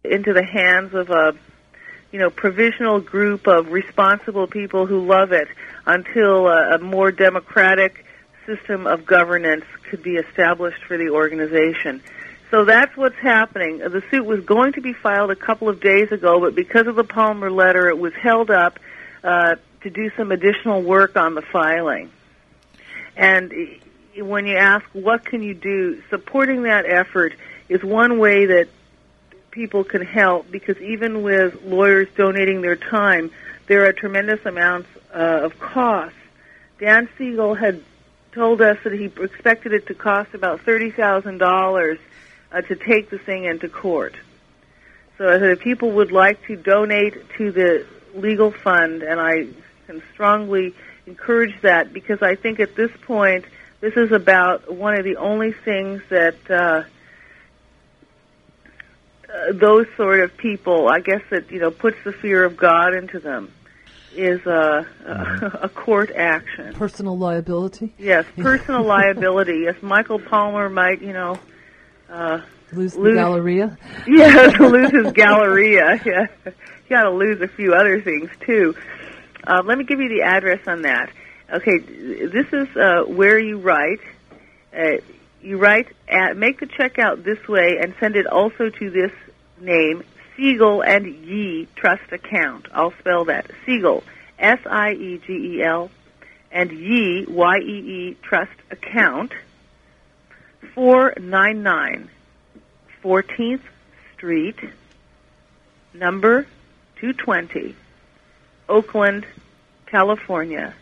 into the hands of a provisional group of responsible people who love it until a more democratic system of governance could be established for the organization. So that's what's happening. The suit was going to be filed a couple of days ago, but because of the Palmer letter, it was held up to do some additional work on the filing. And when you ask, what can you do, supporting that effort is one way that people can help, because even with lawyers donating their time, there are tremendous amounts of costs. Dan Siegel had told us that he expected it to cost about $30,000 to take the thing into court. So if people would like to donate to the legal fund, and I can strongly encourage that, because I think at this point this is about one of the only things that those sort of people, I guess, that puts the fear of God into them, is a court action. Personal liability? Yes, personal liability. Yes, Michael Palmer might, lose the Galleria? Yeah, to lose his Galleria. Yeah, he got to lose a few other things, too. Let me give you the address on that. Okay, this is where you write. You write, make the check out this way and send it also to this name, Siegel and Yee Trust Account. I'll spell that. Siegel, S-I-E-G-E-L, and Yee, Y-E-E, Trust Account, 499 14th Street, number 220, Oakland, California,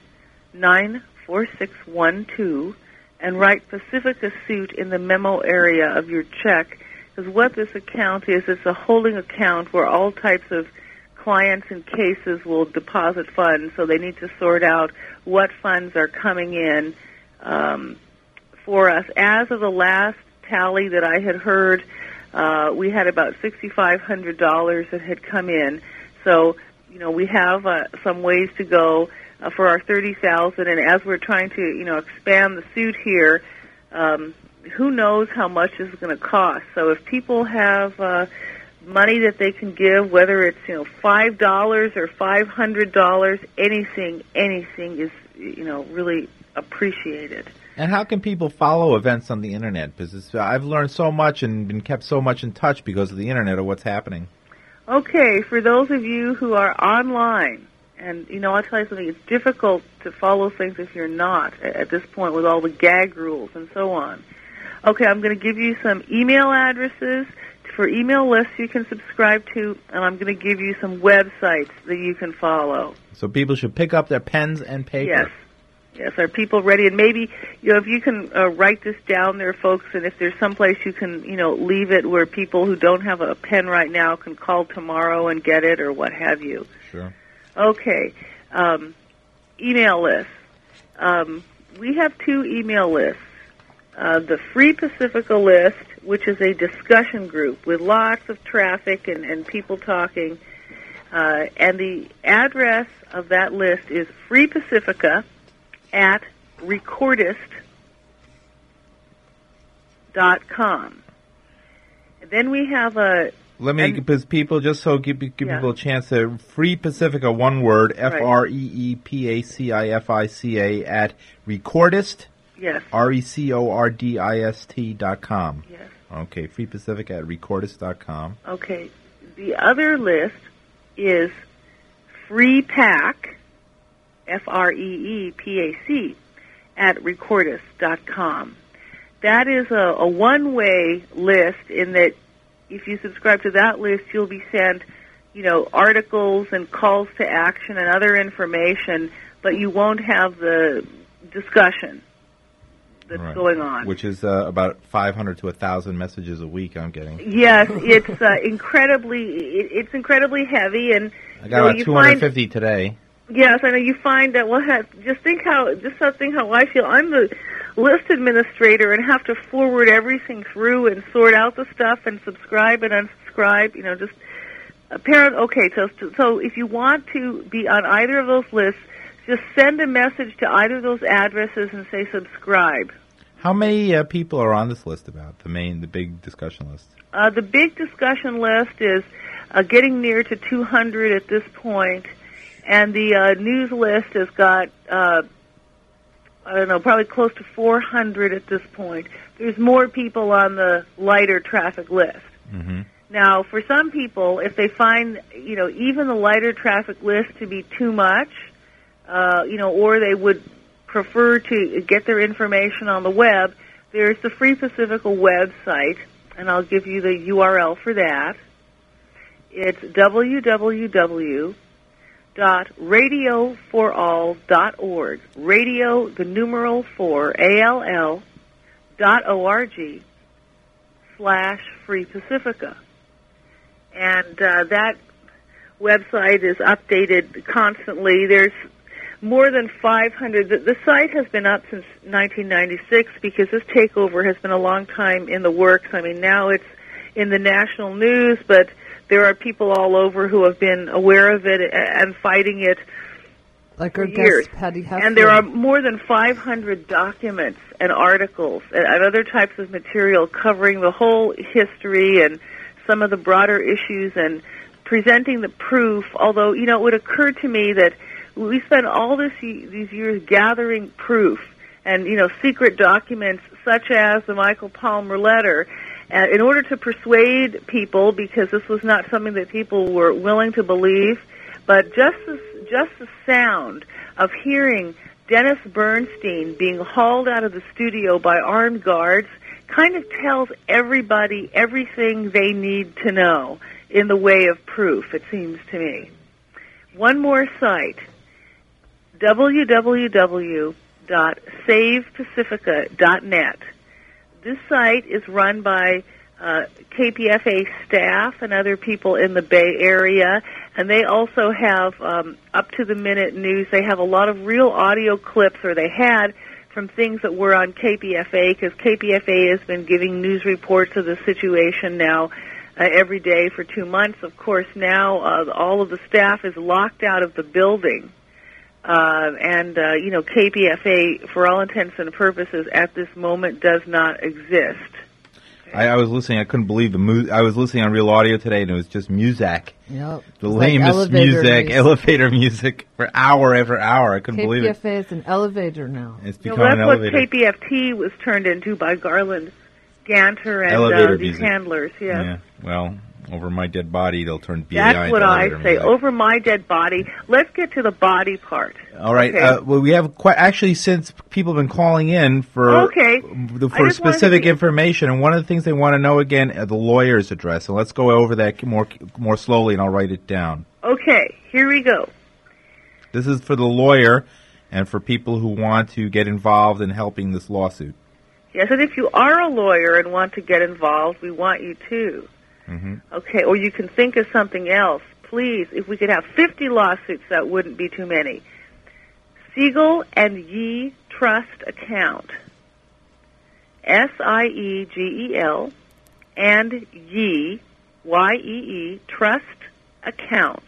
94612, and write Pacifica Suit in the memo area of your check. Because what this account is, it's a holding account where all types of clients and cases will deposit funds, so they need to sort out what funds are coming in for us. As of the last tally that I had heard, we had about $6,500 that had come in. So, we have some ways to go for our $30,000, and as we're trying to, expand the suit here, who knows how much this is going to cost. So if people have money that they can give, whether it's $5 or $500, anything is really appreciated. And how can people follow events on the internet? Because I've learned so much and been kept so much in touch because of the internet or what's happening. Okay, for those of you who are online, and I'll tell you something, it's difficult to follow things if you're not at this point with all the gag rules and so on. Okay, I'm going to give you some email addresses for email lists you can subscribe to, and I'm going to give you some websites that you can follow. So people should pick up their pens and paper. Yes, are people ready? And maybe, if you can write this down there, folks, and if there's someplace you can, leave it where people who don't have a pen right now can call tomorrow and get it or what have you. Sure. Okay, email lists. We have two email lists. The Free Pacifica list, which is a discussion group with lots of traffic and people talking, and the address of that list is freepacifica@recordist.com. Then we have a... because people, just so give people a chance to, Free Pacifica, one word, FREEPACIFICA at Recordist. Yes. RECORDIST.com. Yes. Okay, Free Pacifica at Recordist.com. Okay. The other list is FreePac, FREEPAC, at Recordist.com. That is a one-way list in that if you subscribe to that list, you'll be sent, articles and calls to action and other information, but you won't have the discussion that's going on. Which is about 500 to 1,000 messages a week I'm getting. Yes, it's incredibly heavy, and I got about 250 today. Yes, I know. You find that just think how I feel. I'm the list administrator and have to forward everything through and sort out the stuff and subscribe and unsubscribe. Just apparent. Okay, so if you want to be on either of those lists, just send a message to either of those addresses and say subscribe. How many people are on this list about, the big discussion list? The big discussion list is getting near to 200 at this point, and the news list has got, probably close to 400 at this point. There's more people on the lighter traffic list. Mm-hmm. Now, for some people, if they find, even the lighter traffic list to be too much, or they would prefer to get their information on the web, there's the Free Pacifica website, and I'll give you the URL for that. It's www.radioforall.org. Radio, the numeral 4, ALL.org/Free Pacifica. And that website is updated constantly. There's more than 500. The site has been up since 1996 because this takeover has been a long time in the works. I mean, now it's in the national news, but there are people all over who have been aware of it and fighting it like our years. Guest, Patty Heffler. And there are more than 500 documents and articles and other types of material covering the whole history and some of the broader issues and presenting the proof, although, it would occur to me that we spent all these years gathering proof and, secret documents such as the Michael Palmer letter in order to persuade people, because this was not something that people were willing to believe, but just the sound of hearing Dennis Bernstein being hauled out of the studio by armed guards kind of tells everybody everything they need to know in the way of proof, it seems to me. One more site, www.savepacifica.net. This site is run by KPFA staff and other people in the Bay Area, and they also have up-to-the-minute news. They have a lot of real audio clips, or they had, from things that were on KPFA, because KPFA has been giving news reports of the situation now every day for 2 months. Of course, now all of the staff is locked out of the building. KPFA, for all intents and purposes, at this moment does not exist. Okay. I was listening. I couldn't believe I was listening on Real Audio today, and it was just Muzak. Yep. The lamest music, elevator music, for hour after hour. I couldn't believe it. KPFA is an elevator now. It's become an elevator. That's what KPFT was turned into by Garland Ganter and these handlers. Yeah. Well, over my dead body, they'll turn BAI. That's what I say. Music. Over my dead body. Let's get to the body part. All right. Okay. We have since people have been calling in for specific information, and one of the things they want to know again are the lawyer's address. And let's go over that more slowly, and I'll write it down. Okay. Here we go. This is for the lawyer and for people who want to get involved in helping this lawsuit. Yes, and if you are a lawyer and want to get involved, we want you to. Mm-hmm. Okay, or you can think of something else. Please, if we could have 50 lawsuits, that wouldn't be too many. Siegel and Yee Trust Account. SIEGEL and Yee, YEE, Trust Account.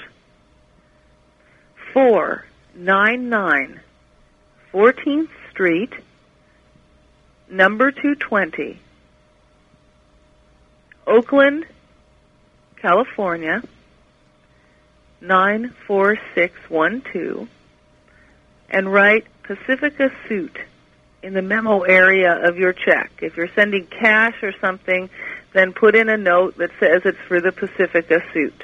499 14th Street, number 220, Oakland, California, 94612, and write Pacifica Suit in the memo area of your check. If you're sending cash or something, then put in a note that says it's for the Pacifica Suit.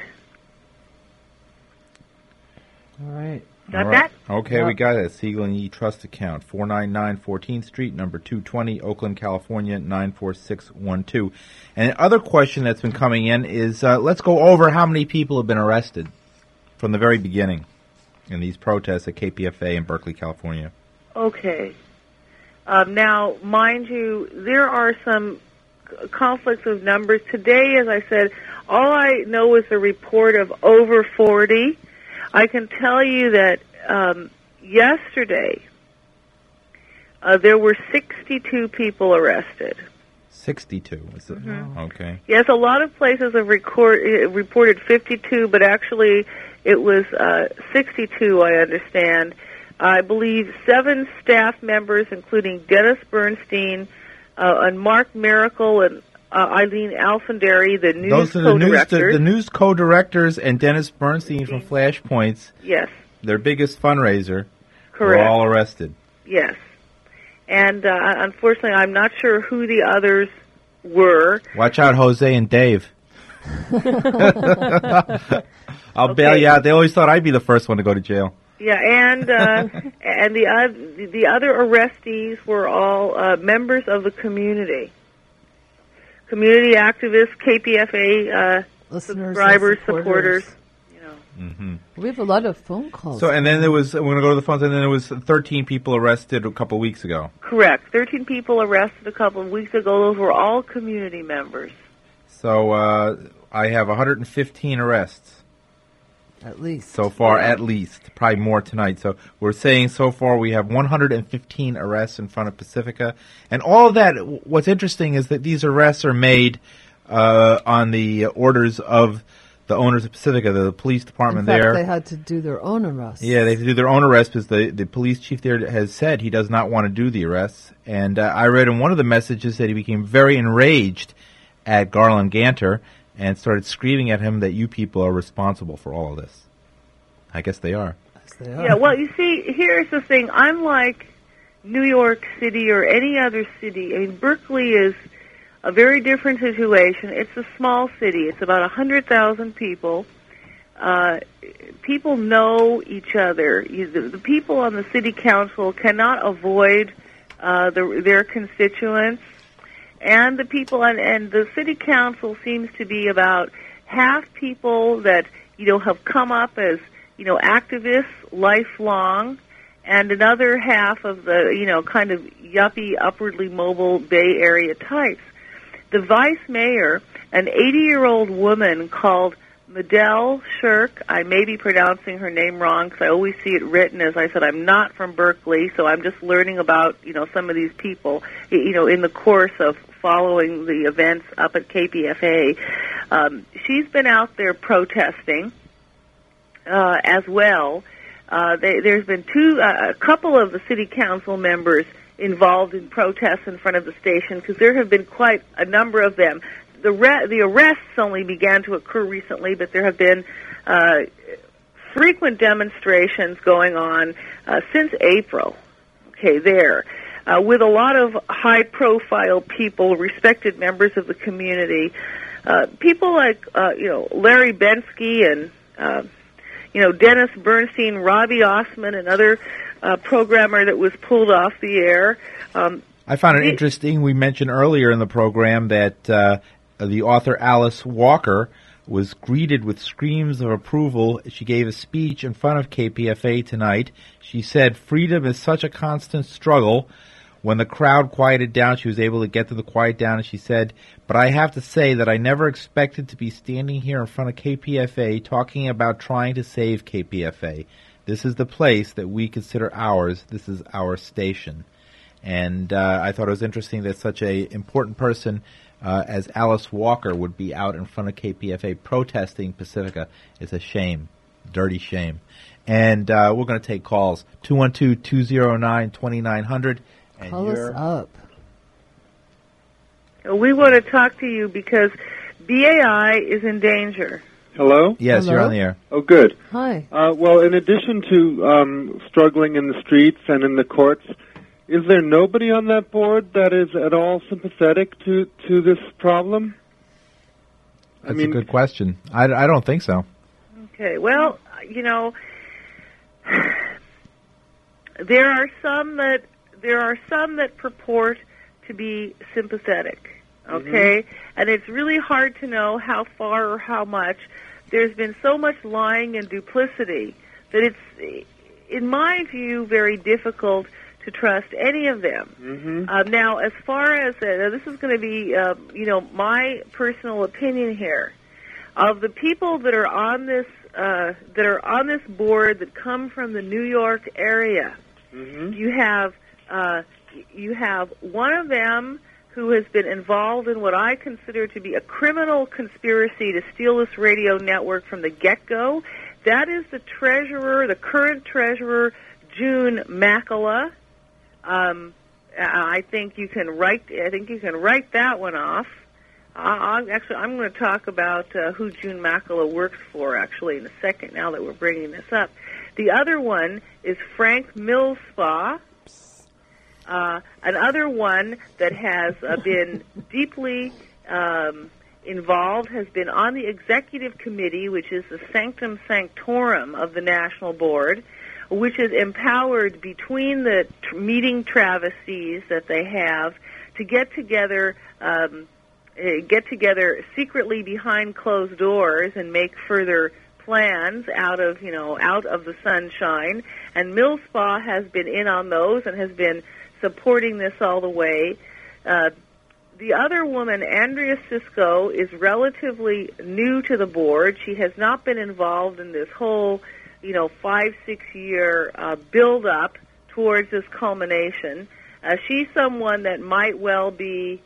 All right. Got that? Okay, yep. We got it. Siegel and Yee Trust Account, 499 14th Street, number 220, Oakland, California, 94612. And the other question that's been coming in is, let's go over how many people have been arrested from the very beginning in these protests at KPFA in Berkeley, California. Okay. Now, mind you, there are some conflicts of numbers. Today, as I said, all I know is a report of over 40. I can tell you that yesterday there were 62 people arrested. 62? Is it? Mm-hmm. Okay. Yes, a lot of places have reported 52, but actually it was 62, I understand. I believe 7 staff members, including Dennis Bernstein and Mark Miracle and Eileen Alfandary, the news Those are co-directors. the news co-directors, and Dennis Bernstein from Flashpoints, Yes, their biggest fundraiser, correct. were all arrested. Yes. And unfortunately, I'm not sure who the others were. Watch out, Jose and Dave. I'll bail you out. They always thought I'd be the first one to go to jail. Yeah, and the other arrestees were all members of the community activists, KPFA Listeners, subscribers, and supporters. You know. Mm-hmm. We have a lot of phone calls. So, and then there was, we're going to go to the phones, and then there was 13 people arrested a couple weeks ago. Correct. 13 people arrested a couple of weeks ago. Those were all community members. So I have 115 arrests. At least. So far, at least. Probably more tonight. So we're saying so far we have 115 arrests in front of Pacifica. And all of that, what's interesting is that these arrests are made on the orders of the owners of Pacifica, the police department In fact, there. they had to do their own arrests. Yeah, they have to do their own arrests because the police chief there has said he does not want to do the arrests. And I read in one of the messages that he became very enraged at Garland Ganter and started screaming at him that you people are responsible for all of this. I guess they are. Yes, they are. Yeah, well, you see, here's the thing. Unlike New York City or any other city, I mean, Berkeley is a very different situation. It's a small city. It's about 100,000 people. People know each other. The people on the city council cannot avoid their constituents. And the people, and the city council seems to be about half people that, have come up as, activists lifelong, and another half of the, kind of yuppie, upwardly mobile Bay Area types. The vice mayor, an 80-year-old woman called Medell Shirk, I may be pronouncing her name wrong because I always see it written, as I said, I'm not from Berkeley, so I'm just learning about, some of these people, in the course of following the events up at KPFA. She's been out there protesting as well. There's been a couple of the city council members involved in protests in front of the station because there have been quite a number of them. The arrests only began to occur recently, but there have been frequent demonstrations going on since April. Okay, with a lot of high-profile people, respected members of the community, people like Larry Bensky and Dennis Bernstein, Robbie Osman, another programmer that was pulled off the air. I found it interesting. We mentioned earlier in the program that the author Alice Walker was greeted with screams of approval. She gave a speech in front of KPFA tonight. She said, "Freedom is such a constant struggle." When the crowd quieted down, she was able to get to the quiet down, and she said, "But I have to say that I never expected to be standing here in front of KPFA talking about trying to save KPFA. This is the place that we consider ours. This is our station." And I thought it was interesting that such a important person as Alice Walker would be out in front of KPFA protesting Pacifica. It's a shame. Dirty shame. And we're going to take calls. 212-209-2900. Call us up. We want to talk to you because BAI is in danger. Hello? Yes, Hello? you're on the air. Oh, good. Hi. Well, in addition to struggling in the streets and in the courts, is there nobody on that board that is at all sympathetic to this problem? That's a good question. I don't think so. Okay, well, there are some that purport to be sympathetic. Okay, and it's really hard to know how far or how much. There's been so much lying and duplicity that it's, in my view, very difficult to trust any of them. Now, as far as this is going to be, my personal opinion here, of the people that are on this board that come from the New York area, you have one of them who has been involved in what I consider to be a criminal conspiracy to steal this radio network from the get-go. That is the current treasurer, June Makala. I think you can write that one off. I'm going to talk about who June Makala works for, actually, in a second, now that we're bringing this up. The other one is Frank Millspaugh, another one that has been deeply involved, has been on the executive committee, which is the sanctum sanctorum of the National Board, which is empowered between the meeting travesties that they have to get together secretly behind closed doors and make further plans out of the sunshine. And Millspaugh has been in on those and has been supporting this all the way. The other woman, Andrea Cisco, is relatively new to the board. She has not been involved in this whole 5-6 year build up towards this culmination. She's someone that might well be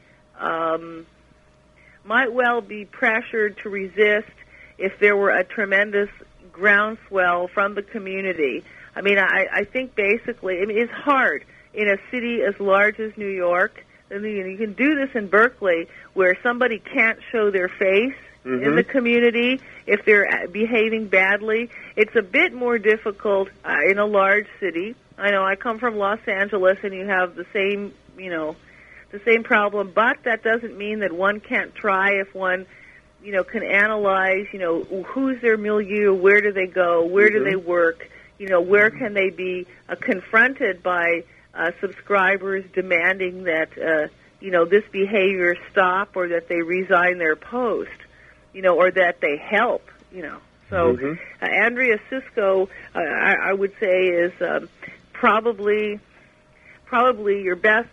pressured to resist if there were a tremendous groundswell from the community. I mean, I think basically, it's hard in a city as large as New York. I mean, you can do this in Berkeley, where somebody can't show their face in the community if they're behaving badly. It's a bit more difficult in a large city. I know I come from Los Angeles, and you have the same problem, but that doesn't mean that one can't try if one, can analyze, who's their milieu, where do they go, where do they work, where can they be confronted by subscribers demanding that, this behavior stop, or that they resign their post, or that they help, So Andrea Cisco, I would say, is probably your best,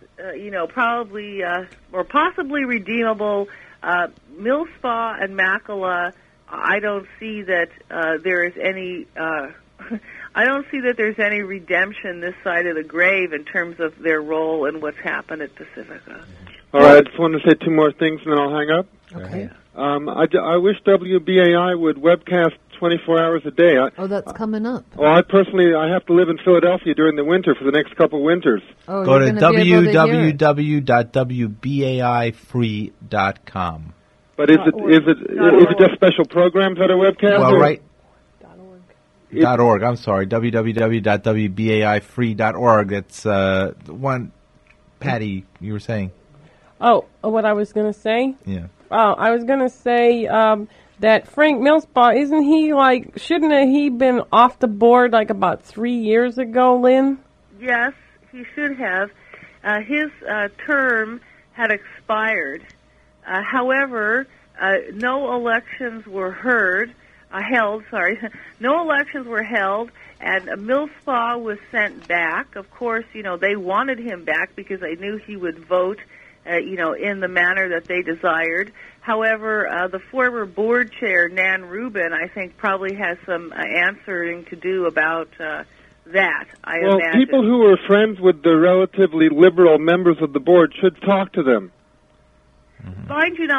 or possibly redeemable. Millspaugh and Makala, I don't see that there is any. I don't see that there's any redemption this side of the grave in terms of their role in what's happened at Pacifica. All right, I just want to say two more things, and then I'll hang up. Okay. I wish WBAI would webcast 24 hours a day. That's coming up. Well, I have to live in Philadelphia during the winter for the next couple winters. Oh, go to www.bbaifree.com. But is it just special programs that are webcast? Well, right. .org. I'm sorry. www.wbaifree.org. That's one. Patty, you were saying. Oh, what I was going to say? Yeah. I was going to say that Frank Millspaugh, shouldn't he been off the board about 3 years ago, Lynn? Yes, he should have. His term had expired. However, no elections were held. No elections were held, and Millspaugh was sent back. Of course, they wanted him back because they knew he would vote, in the manner that they desired. However, the former board chair, Nan Rubin, I think probably has some answering to do about that, I imagine. People who are friends with the relatively liberal members of the board should talk to them. Mind you,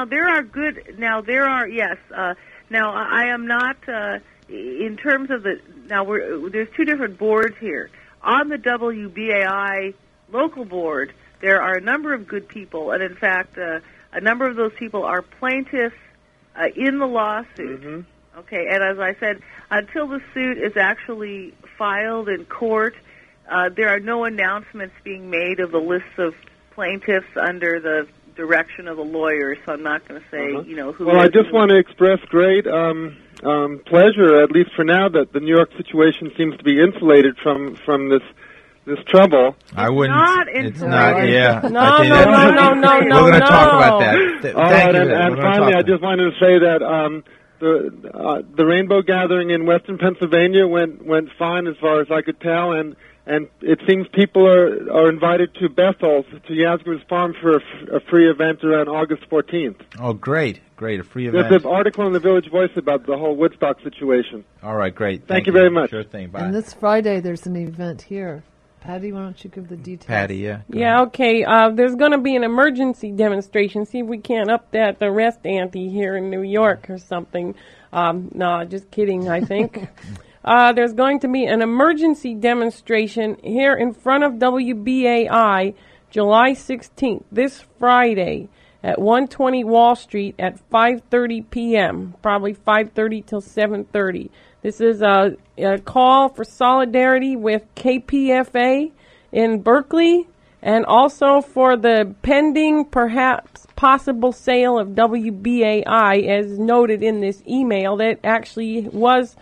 now I am not, in terms of there's two different boards here. On the WBAI local board, there are a number of good people, and in fact, a number of those people are plaintiffs in the lawsuit. Okay, and as I said, until the suit is actually filed in court, there are no announcements being made of the lists of plaintiffs under the direction of the lawyers, so I'm not going to say, who. Well, I just want to express great pleasure, at least for now, that the New York situation seems to be insulated from this trouble. I wouldn't. It's not. Yeah. No. We're going to talk about that. Thank you. And finally, I just wanted to say that the Rainbow Gathering in Western Pennsylvania went fine as far as I could tell, and it seems people are invited to Bethel's, to Yasgur's Farm for a free event around August 14th. Oh, great, a free event. There's an article in the Village Voice about the whole Woodstock situation. All right, great. Thank you very much. Sure thing, bye. And this Friday there's an event here. Patty, why don't you give the details? Patty, yeah. Yeah, okay. There's going to be an emergency demonstration. See if we can't up that arrest ante here in New York or something. No, just kidding, I think. there's going to be an emergency demonstration here in front of WBAI July 16th, this Friday, at 120 Wall Street at 5:30 p.m., probably 5:30 till 7:30. This is a call for solidarity with KPFA in Berkeley, and also for the pending, perhaps possible sale of WBAI, as noted in this email. That actually was,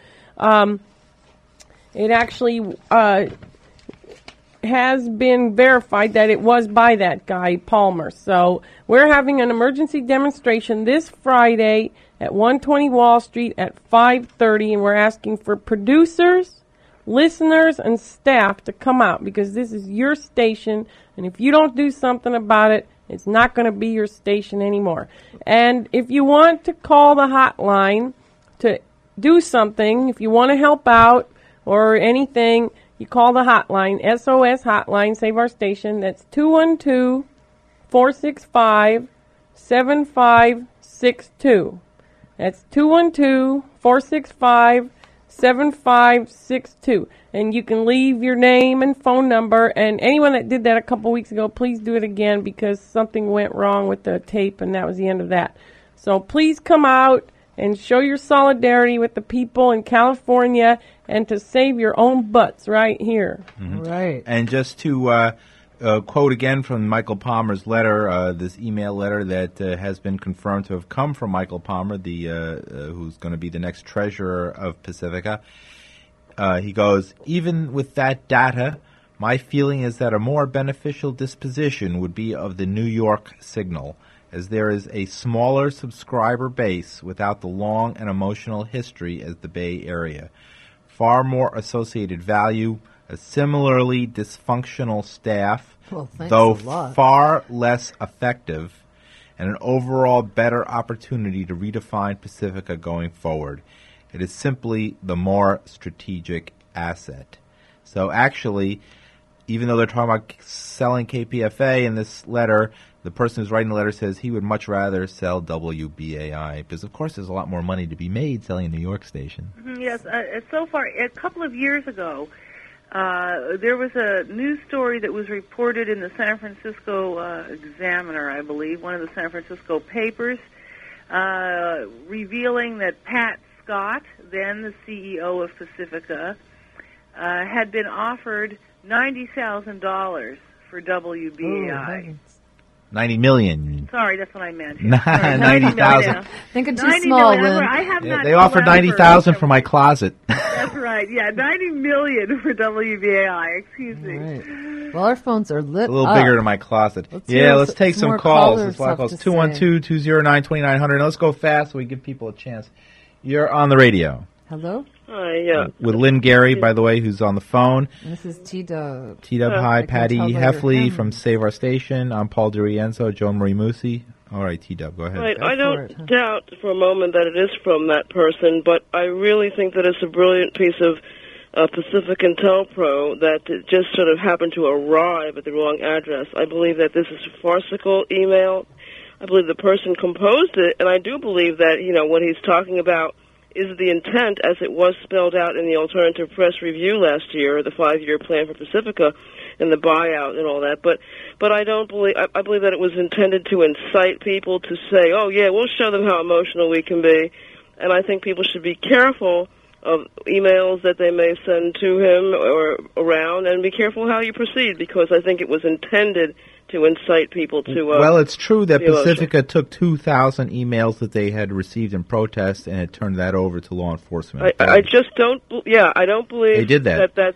has been verified that it was by that guy, Palmer. So we're having an emergency demonstration this Friday at 120 Wall Street at 5:30, and we're asking for producers, listeners, and staff to come out, because this is your station, and if you don't do something about it, it's not going to be your station anymore. And if you want to call the hotline to do something, if you want to help out or anything, you call the hotline, SOS hotline, Save Our Station. That's 212-465-7562. That's 212-465-7562. And you can leave your name and phone number. And anyone that did that a couple weeks ago, please do it again, because something went wrong with the tape, and that was the end of that. So please come out and show your solidarity with the people in California, and to save your own butts right here. Mm-hmm. Right. And just to quote again from Michael Palmer's letter, this email letter that has been confirmed to have come from Michael Palmer, the who's going to be the next treasurer of Pacifica. He goes, even with that data, my feeling is that a more beneficial disposition would be of the New York signal, as there is a smaller subscriber base without the long and emotional history as the Bay Area. Far more associated value, a similarly dysfunctional staff, though far less effective, and an overall better opportunity to redefine Pacifica going forward. It is simply the more strategic asset. So actually, even though they're talking about selling KPFA in this letter, the person who's writing the letter says he would much rather sell WBAI, because of course there's a lot more money to be made selling a New York station. Mm-hmm, yes, so far, a couple of years ago, there was a news story that was reported in the San Francisco Examiner, I believe, one of the San Francisco papers, revealing that Pat Scott, then the CEO of Pacifica, had been offered $90,000 for WBAI. 90 million. Sorry, that's what I meant. 90,000. Thinking too small, Lynn. I have not. They offered 90,000 for my closet. That's right. Yeah, 90 million for WBAI. Excuse me. Right. Well, our phones are lit. A little up. bigger than my closet. Let's take some calls. Let's call 212-209-2900. Let's go fast so we give people a chance. You're on the radio. Hello? Hi, yeah. With Lynn Gary, by the way, who's on the phone. This is T-Dub. T-Dub, hi. Patty Heffley from Save Our Station. I'm Paul DiRienzo, Joan Marie Musi. All right, T-Dub, go ahead. Right, I don't doubt for a moment that it is from that person, but I really think that it's a brilliant piece of Pacific Intelpro that it just sort of happened to arrive at the wrong address. I believe that this is a farcical email. I believe the person composed it, and I do believe that, what he's talking about is the intent as it was spelled out in the Alternative Press Review last year, the 5-year plan for Pacifica and the buyout and all that. But I don't believe, I believe that it was intended to incite people to say, oh yeah, we'll show them how emotional we can be. And I think people should be careful of emails that they may send to him or around, and be careful how you proceed, because I think it was intended to incite people to... well, it's true that Pacifica took 2,000 emails that they had received in protest, and it turned that over to law enforcement. I just don't... I don't believe... They did that. But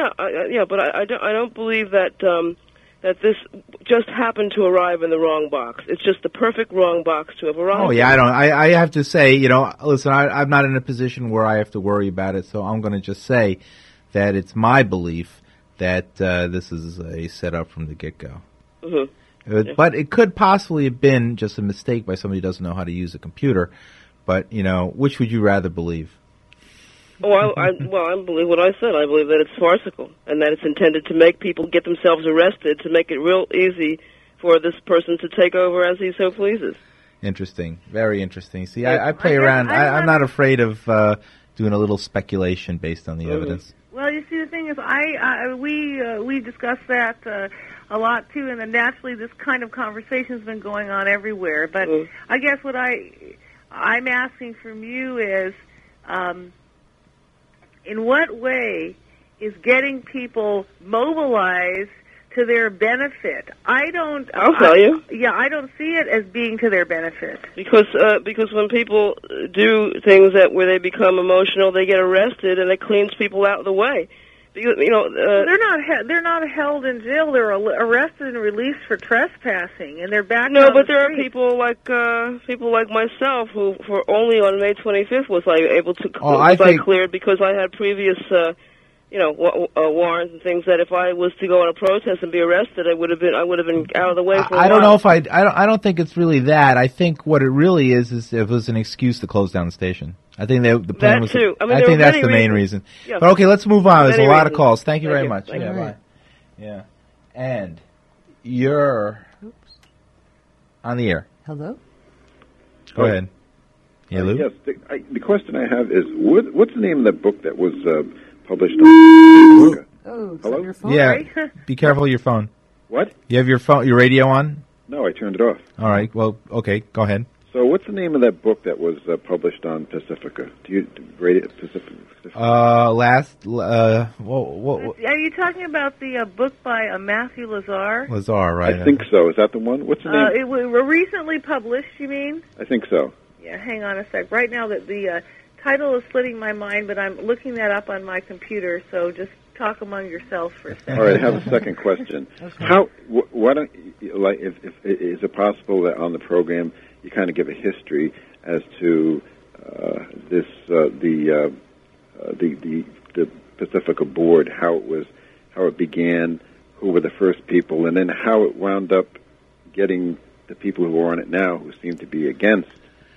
I don't believe that that this just happened to arrive in the wrong box. It's just the perfect wrong box to have arrived. Oh, yeah, I have to say, listen, I'm not in a position where I have to worry about it, so I'm going to just say that it's my belief that this is a setup from the get-go. Mm-hmm. But it could possibly have been just a mistake by somebody who doesn't know how to use a computer. But, which would you rather believe? Oh, I believe what I said. I believe that it's farcical and that it's intended to make people get themselves arrested, to make it real easy for this person to take over as he so pleases. Interesting. Very interesting. See, I play around. I'm not afraid of doing a little speculation based on the evidence. Well, you see, the thing is, we discussed that a lot too, and then naturally, this kind of conversation's been going on everywhere. But I guess what I'm asking from you is, in what way is getting people mobilized to their benefit? I'll tell you. Yeah, I don't see it as being to their benefit. Because when people do things where they become emotional, they get arrested, and it cleans people out of the way. Because, they're not held in jail. They're arrested and released for trespassing, and they're back. No, on but the there street. are people like myself who, for only on May 25th, was I able to cleared because I had previous. Warrants and things that if I was to go on a protest and be arrested, I would have been out of the way for a while. I don't know if I don't think it's really that. I think what it really is it was an excuse to close down the station. I think the plan was. Too. I think that's the main reason. Yeah. But okay, let's move on. There's a lot of reasons. calls. Thank you very you. much. Thank Yeah, you. bye. Yeah, and you're on the air. Hello? Go ahead. Yeah, Lou? Yes, the question I have is, what's the name of that book that was published on... Oh, it's Hello? on your phone? Yeah, be careful of your phone. What? You have your radio on? No, I turned it off. All right, well, okay, go ahead. So what's the name of that book that was published on Pacifica? Do you rate it Pacifica? Are you talking about the book by Matthew Lazar? Lazar, right? I think so. Is that the one? What's the name? It was recently published, you mean? I think so. Yeah, hang on a sec. Right now, the title is splitting my mind, but I'm looking that up on my computer, so just talk among yourselves for a second. All right, I have a second question. Okay. Why don't, if is it possible that on the program you kind of give a history as to the Pacifica Board, how it began, who were the first people, and then how it wound up getting the people who are on it now, who seem to be against,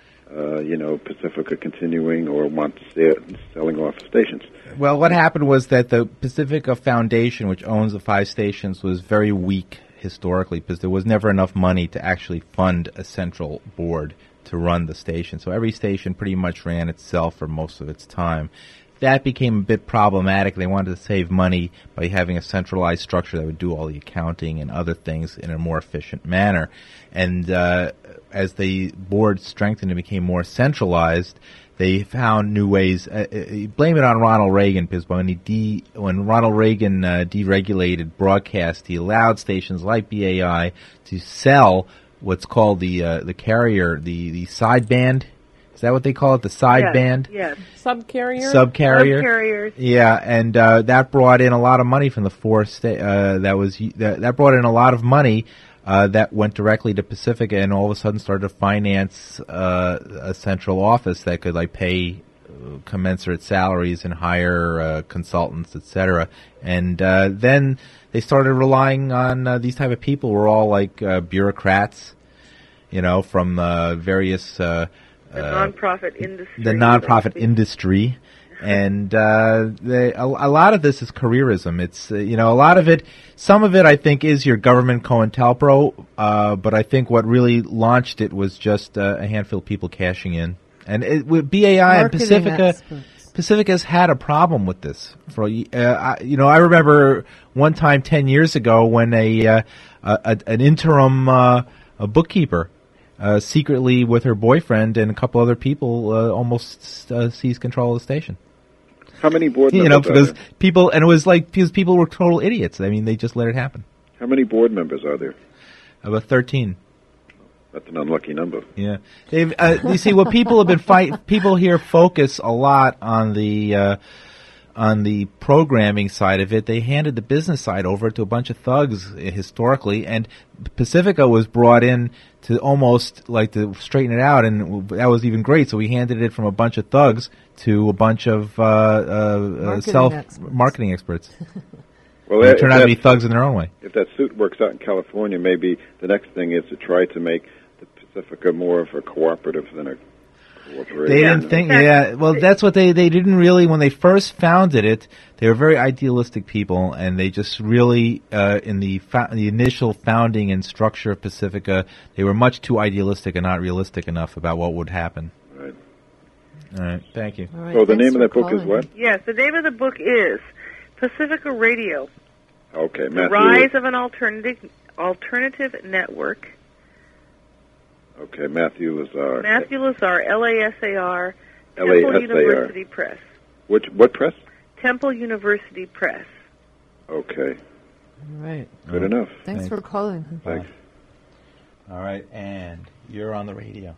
Pacifica continuing or want to selling off stations. Well, what happened was that the Pacifica Foundation, which owns the 5 stations, was very weak historically because there was never enough money to actually fund a central board to run the station. So every station pretty much ran itself for most of its time. That became a bit problematic. They wanted to save money by having a centralized structure that would do all the accounting and other things in a more efficient manner. And as the board strengthened and became more centralized, they found new ways. Blame it on Ronald Reagan, because when Ronald Reagan deregulated broadcast, he allowed stations like BAI to sell what's called the carrier, the sideband. Is that what they call it? The sideband? Yes. Subcarrier? Subcarriers. Yeah, and that brought in a lot of money from the 4 that brought in a lot of money that went directly to Pacifica, and all of a sudden started to finance a central office that could pay commensurate salaries and hire consultants, etc. And then they started relying on these type of people who were all bureaucrats, from various The nonprofit industry. the nonprofit industry. And a lot of this is careerism. It's a lot of it. Some of it, I think, is your government COINTELPRO. But I think what really launched it was just a handful of people cashing in. And with BAI and Pacifica's had a problem with this. I remember one time 10 years ago when an interim a bookkeeper. Secretly with her boyfriend and a couple other people almost seized control of the station. How many board members because are there? because people were total idiots. I mean, they just let it happen. How many board members are there? About 13. That's an unlucky number. Yeah. You see, what people have been people here focus a lot on the programming side of it. They handed the business side over to a bunch of thugs historically, and Pacifica was brought in to almost to straighten it out, and that was even great. So we handed it from a bunch of thugs to a bunch of marketing experts. Well, they turn out to be thugs in their own way. If that suit works out in California, maybe the next thing is to try to make the Pacifica more of a cooperative than a corporation. They didn't think, well, that's what they didn't really, when they first founded it, they were very idealistic people, and they just really, in the initial founding and structure of Pacifica, they were much too idealistic and not realistic enough about what would happen. Right. All right. Thank you. All right, So the thanks name of for that book is calling. what? Yes, the name of the book is Pacifica Radio, Okay, The Matthew. Rise of an Alternative Network. Okay, Matthew Lazar. Matthew Lazar, Lasar, Temple L-A-S-A-R. University Press. What press? Temple University Press. Okay, All right. good enough. Thanks for calling. Thanks. All right, and you're on the radio.